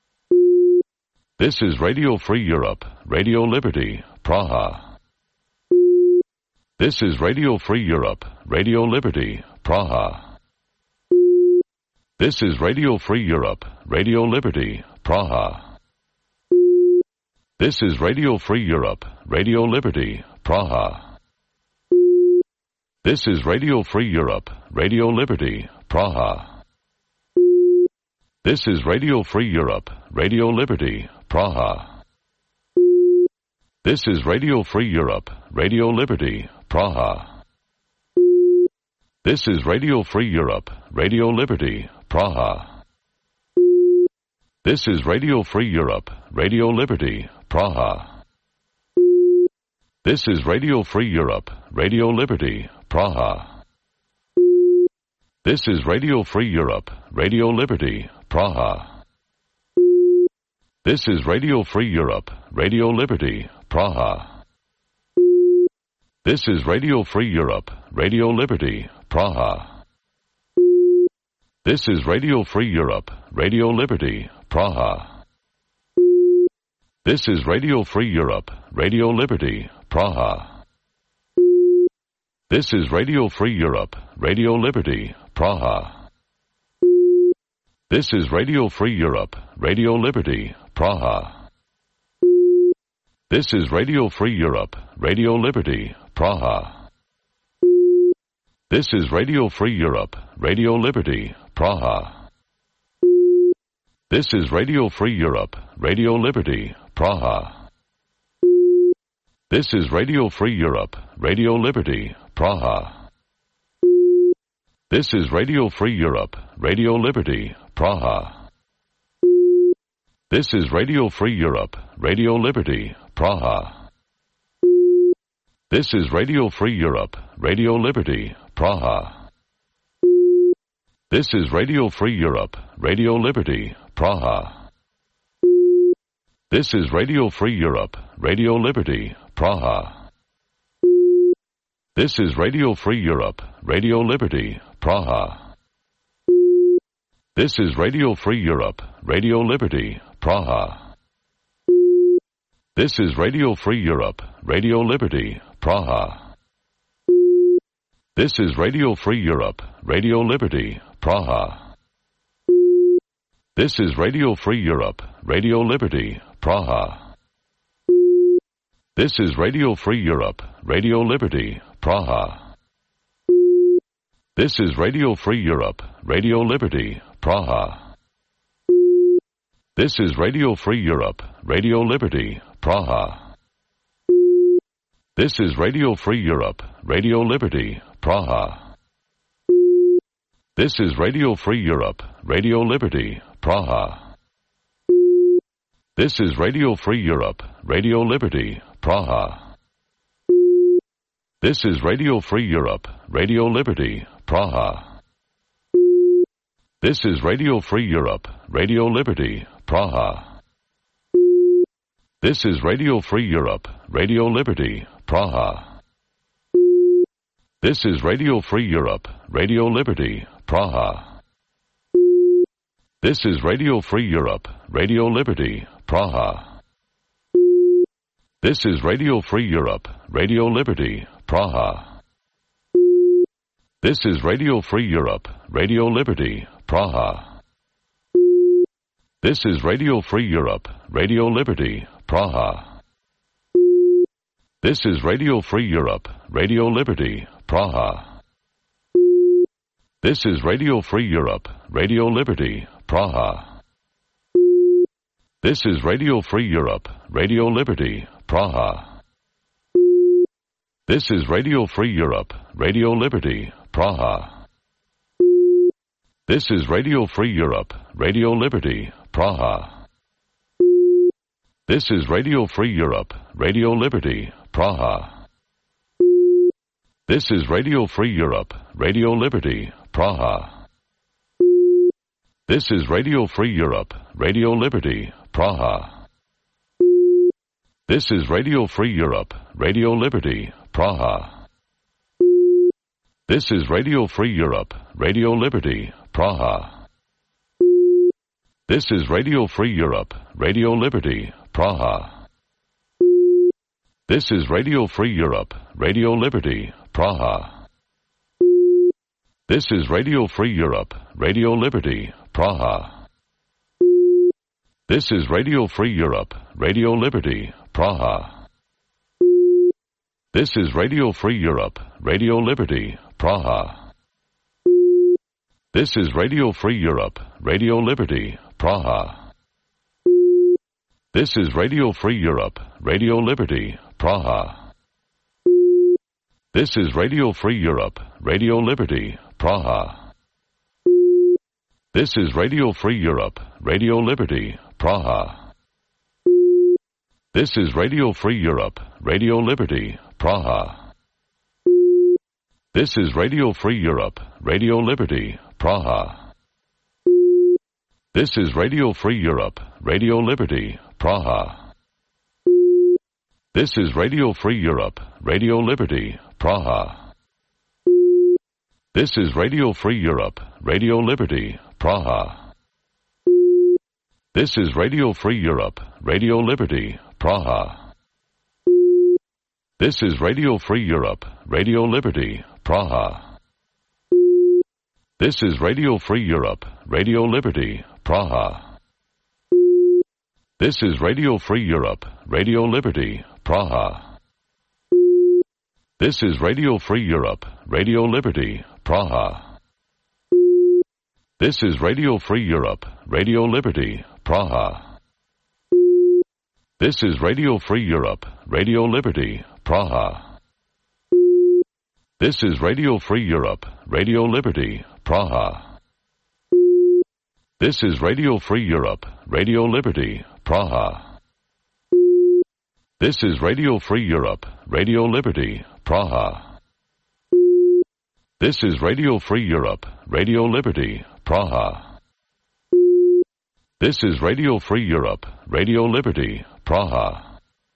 This is Radio Free Europe, Radio Liberty, Praha. This is Radio Free Europe, Radio Liberty, Praha. This is Radio Free Europe, Radio Liberty, Praha. This is Radio Free Europe, Radio Liberty, Praha. This is Radio Free Europe, Radio Liberty, Praha. This is Radio Free Europe, Radio Liberty, Praha. This is Radio Free Europe, Radio Liberty, Praha. This is Radio Free Europe, Radio Liberty, Praha. This is Radio Free Europe, Radio Liberty, Praha. This is Radio Free Europe, Radio Liberty, Praha. This is Radio Free Europe, Radio Liberty, Praha. This is Radio Free Europe, Radio Liberty, Praha. This is Radio Free Europe, Radio Liberty, Praha. This is Radio Free Europe, Radio Liberty, Praha. This is Radio Free Europe, Radio Liberty, Praha. This is Radio Free Europe, Radio Liberty, Praha. This is Radio Free Europe, Radio Liberty, Praha. This is Radio Free Europe, Radio Liberty, Praha. This is Radio Free Europe, Radio Liberty, Praha. This is Radio Free Europe, Radio Liberty, Praha. This is Radio Free Europe, Radio Liberty, Praha. This is Radio Free Europe, Radio Liberty, Praha. This is Radio Free Europe, Radio Liberty, Praha. This is Radio Free Europe, Radio Liberty, Praha. This is Radio Free Europe, Radio Liberty, Praha. This is Radio Free Europe, Radio Liberty, Praha. This is Radio Free Europe, Radio Liberty, Praha. This is Radio Free Europe, Radio Liberty, Praha. This is Radio Free Europe, Radio Liberty, Praha. This is Radio Free Europe, Radio Liberty, Praha. This is Radio Free Europe, Radio Liberty, Praha. This is Radio Free Europe, Radio Liberty, Praha. This is Radio Free Europe, Radio Liberty, Praha. This is Radio Free Europe, Radio Liberty, Praha. This is Radio Free Europe, Radio Liberty, Praha. This is Radio Free Europe, Radio Liberty, Praha. This is Radio Free Europe, Radio Liberty, Praha. This is Radio Free Europe, Radio Liberty, Praha. This is Radio Free Europe, Radio Liberty, Praha. This is Radio Free Europe, Radio Liberty, Praha. This is Radio Free Europe, Radio Liberty, Praha. This is Radio Free Europe, Radio Liberty, Praha. This is Radio Free Europe, Radio Liberty, Praha. This is Radio Free Europe, Radio Liberty, Praha. This is Radio Free Europe, Radio Liberty, Praha. This is Radio Free Europe, Radio Liberty, Praha. This is Radio Free Europe, Radio Liberty, Praha. This is Radio Free Europe, Radio Liberty, Praha. This is Radio Free Europe, Radio Liberty, Praha. This is Radio Free Europe, Radio Liberty, Praha. This is Radio Free Europe, Radio Liberty, Praha. This is Radio Free Europe, Radio Liberty, Praha. This is Radio Free Europe, Radio Liberty, Praha. This is Radio Free Europe, Radio Liberty, Praha. This is Radio Free Europe, Radio Liberty, Praha. This is Radio Free Europe, Radio Liberty, Praha. This is Radio Free Europe, Radio Liberty, Praha. This is Radio Free Europe, Radio Liberty, Praha. This is Radio Free Europe, Radio Liberty, Praha. This is Radio Free Europe, Radio Liberty, Praha. This is Radio Free Europe, Radio Liberty, Praha. This is Radio Free Europe, Radio Liberty, Praha. This is Radio Free Europe, Radio Liberty, Praha. This is Radio Free Europe, Radio Liberty, Praha. This is Radio Free Europe, Radio Liberty, Praha. This is Radio Free Europe, Radio Liberty, Praha. This is Radio Free Europe, Radio Liberty, Praha. This is Radio Free Europe, Radio Liberty, Praha. This is Radio Free Europe, Radio Liberty, Praha. This is Radio Free Europe, Radio Liberty, Praha. This is Radio Free Europe, Radio Liberty, Praha. This is Radio Free Europe, Radio Liberty, Praha. This is Radio Free Europe, Radio Liberty, Praha. This is Radio Free Europe, Radio Liberty, Praha. This is Radio Free Europe, Radio Liberty, Praha. This is Radio Free Europe, Radio Liberty, Praha. This is Radio Free Europe, Radio Liberty, Praha. This is Radio Free Europe, Radio Liberty, Praha. This is Radio Free Europe, Radio Liberty, Praha. This is Radio Free Europe, Radio Liberty, Praha. This is Radio Free Europe, Radio Liberty, Praha.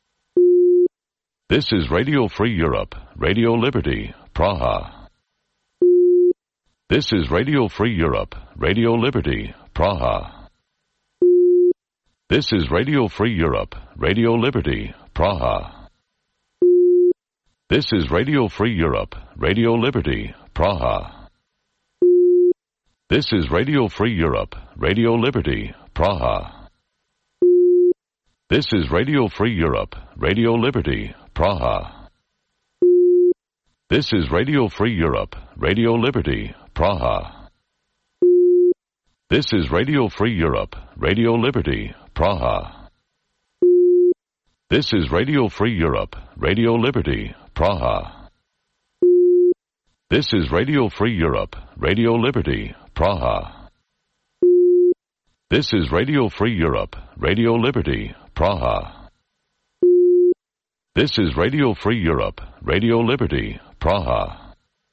This is Radio Free Europe, Radio Liberty, Praha. This is Radio Free Europe, Radio Liberty, Praha. This is Radio Free Europe, Radio Liberty, Praha. This is Radio Free Europe, Radio Liberty, Praha. This is Radio Free Europe, Radio Liberty, Praha. This is Radio Free Europe, Radio Liberty, Praha. This is Radio Free Europe, Radio Liberty, Praha. This is Radio Free Europe, Radio Liberty, Praha. This is Radio Free Europe, Radio Liberty, Praha. This is Radio Free Europe, Radio Liberty, Praha. This is Radio Free Europe, Radio Liberty, Praha. This is Radio Free Europe, Radio Liberty, Praha.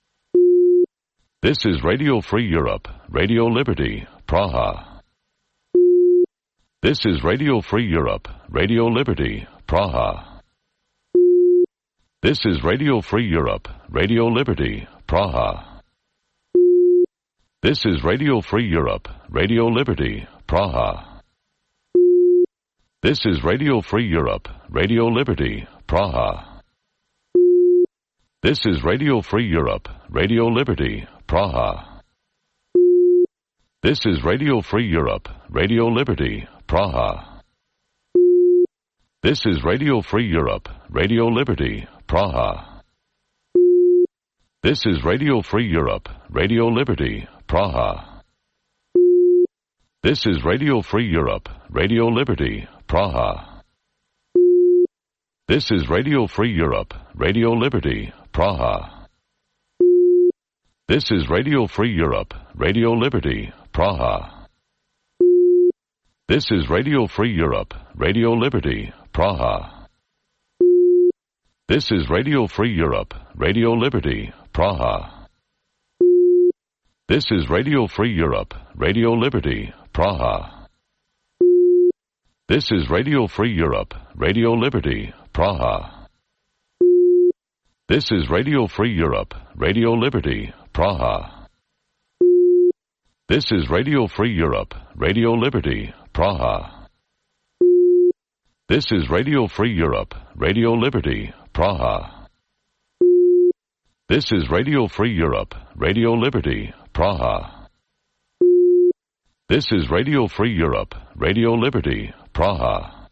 This is Radio Free Europe, Radio Liberty, Praha. This is Radio Free Europe, Radio Liberty, Praha. This is Radio Free Europe, Radio Liberty, Praha. This is Radio Free Europe, Radio Liberty, Praha. This is Radio Free Europe, Radio Liberty, Praha. This is Radio Free Europe, Radio Liberty, Praha. This is Radio Free Europe, Radio Liberty, Praha. This is Radio Free Europe, Radio Liberty, Praha. This is Radio Free Europe, Radio Liberty, Praha. This is Radio Free Europe, Radio Liberty, Praha. This is Radio Free Europe, Radio Liberty, Praha. This is Radio Free Europe, Radio Liberty, Praha. This is Radio Free Europe, Radio Liberty, Praha. This is Radio Free Europe, Radio Liberty, Praha. This is Radio Free Europe, Radio Liberty, Praha. This is Radio Free Europe, Radio Liberty, Praha. This is Radio Free Europe, Radio Liberty, Praha. This is Radio Free Europe, Radio Liberty, Praha. This is Radio Free Europe, Radio Liberty, Praha. This is Radio Free Europe, Radio Liberty, Praha. This is Radio Free Europe, Radio Liberty, Praha.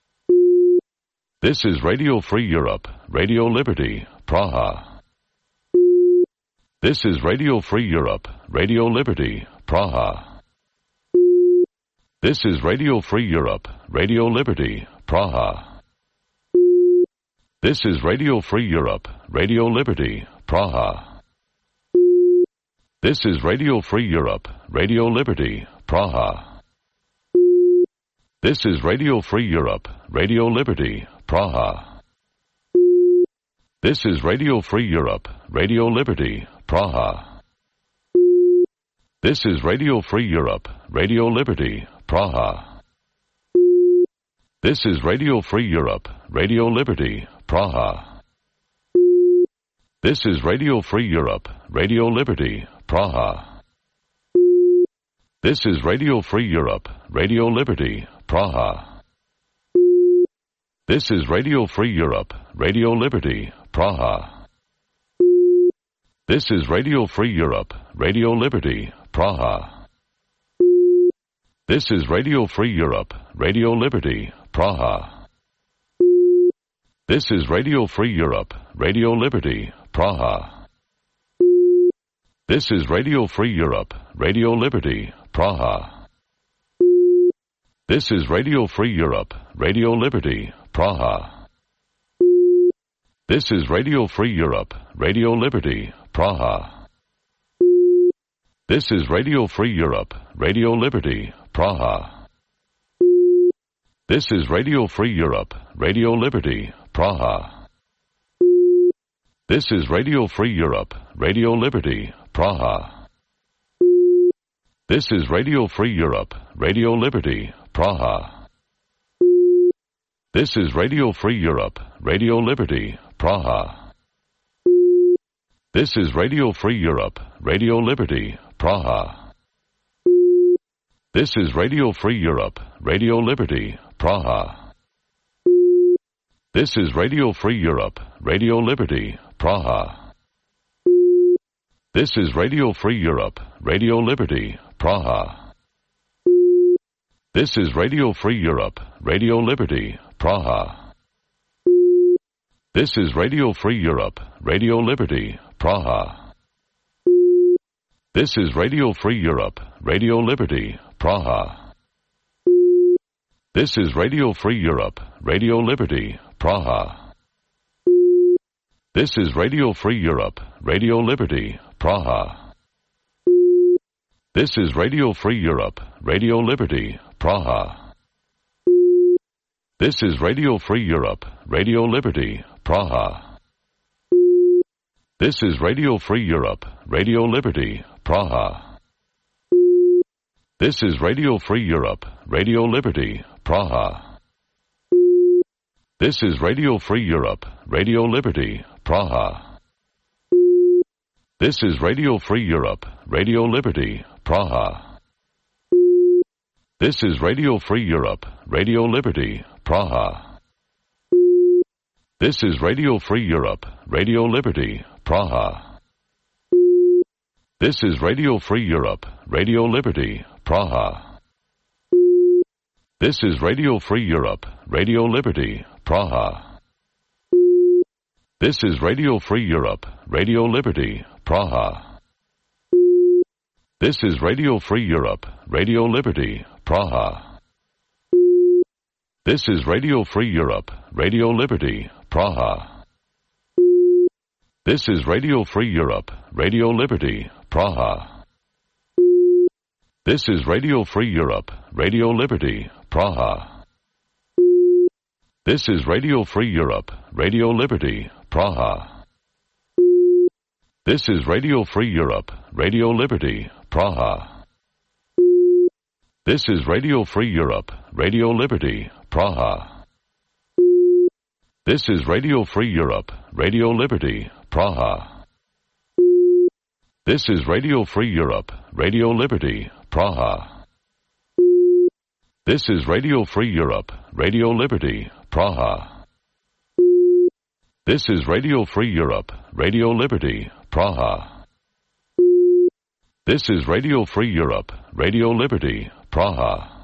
This is Radio Free Europe, Radio Liberty, Praha. This is Radio Free Europe, Radio Liberty, Praha. This is Radio Free Europe, Radio Liberty, Praha. This is Radio Free Europe, Radio Liberty, Praha. This is Radio Free Europe, Radio Liberty, Praha. This is Radio Free Europe, Radio Liberty, Praha. This is Radio Free Europe, Radio Liberty, Praha. This is Radio Free Europe, Radio Liberty, Praha. This is Radio Free Europe, Radio Liberty, Praha. This is Radio Free Europe, Radio Liberty, Praha. This is Radio Free Europe, Radio Liberty, Praha. This is Radio Free Europe, Radio Liberty, Praha. This is Radio Free Europe, Radio Liberty, Praha. This is Radio Free Europe, Radio Liberty, Praha. This is Radio Free Europe, Radio Liberty, Praha. This is Radio Free Europe, Radio Liberty, Praha. This is Radio Free Europe, Radio Liberty, Praha. This is Radio Free Europe, Radio Liberty, Praha. This is Radio Free Europe, Radio Liberty, Praha. This is Radio Free Europe, Radio Liberty, Praha. This is Radio Free Europe, Radio Liberty, Praha. This is Radio Free Europe, Radio Liberty, Praha. This is Radio Free Europe, Radio Liberty, Praha. This is Radio Free Europe, Radio Liberty, Praha. This is Radio Free Europe, Radio Liberty, Praha. This is Radio Free Europe, Radio Liberty, Praha. This is Radio Free Europe, Radio Liberty, Praha. This is Radio Free Europe, Radio Liberty, Praha. This is Radio Free Europe, Radio Liberty, Praha. This is Radio Free Europe, Radio Liberty, Praha. This is Radio Free Europe, Radio Liberty, Praha. This is Radio Free Europe, Radio Liberty, Praha. This is Radio Free Europe, Radio Liberty, Praha. This is Radio Free Europe, Radio Liberty, Praha. This is Radio Free Europe, Radio Liberty, Praha. This is Radio Free Europe, Radio Liberty, Praha. This is Radio Free Europe, Radio Liberty, Praha. This is Radio Free Europe, Radio Liberty, Praha. This is Radio Free Europe, Radio Liberty, Praha. This is Radio Free Europe, Radio Liberty, Praha. This is Radio Free Europe, Radio Liberty, Praha. This is Radio Free Europe, Radio Liberty, Praha. This is Radio Free Europe, Radio Liberty, Praha. This is Radio Free Europe, Radio Liberty, Praha. This is Radio Free Europe, Radio Liberty, Praha. This is Radio Free Europe, Radio Liberty, Praha. This is Radio Free Europe, Radio Liberty, Praha. This is Radio Free Europe, Radio Liberty, Praha. This is Radio Free Europe, Radio Liberty, Praha. This is Radio Free Europe, Radio Liberty, Praha. This is Radio Free Europe, Radio Liberty, Praha. This is Radio Free Europe, Radio Liberty, Praha. This is Radio Free Europe, Radio Liberty, Praha. This is Radio Free Europe, Radio Liberty, Praha. This is Radio Free Europe, Radio Liberty, Praha.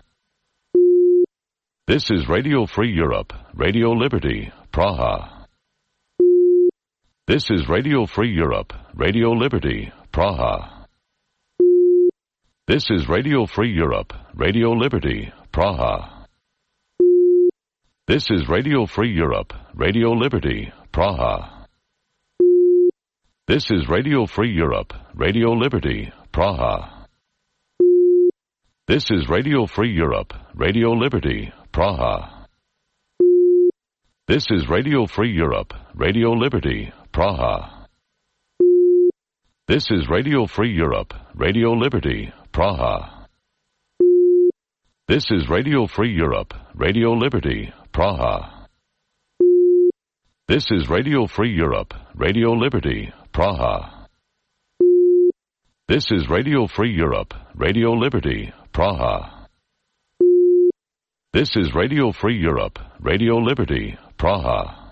This is Radio Free Europe, Radio Liberty, Praha. This is Radio Free Europe, Radio Liberty, Praha. This is Radio Free Europe, Radio Liberty, Praha. This is Radio Free Europe, Radio Liberty, Praha. This is Radio Free Europe, Radio Liberty, Praha. This is Radio Free Europe, Radio Liberty, Praha. This is Radio Free Europe, Radio Liberty, Praha. This is Radio Free Europe, Radio Liberty, Praha. This is Radio Free Europe, Radio Liberty, Praha. This is Radio Free Europe, Radio Liberty, Praha. This is Radio Free Europe, Radio Liberty, Praha. This is Radio Free Europe, Radio Liberty, Praha.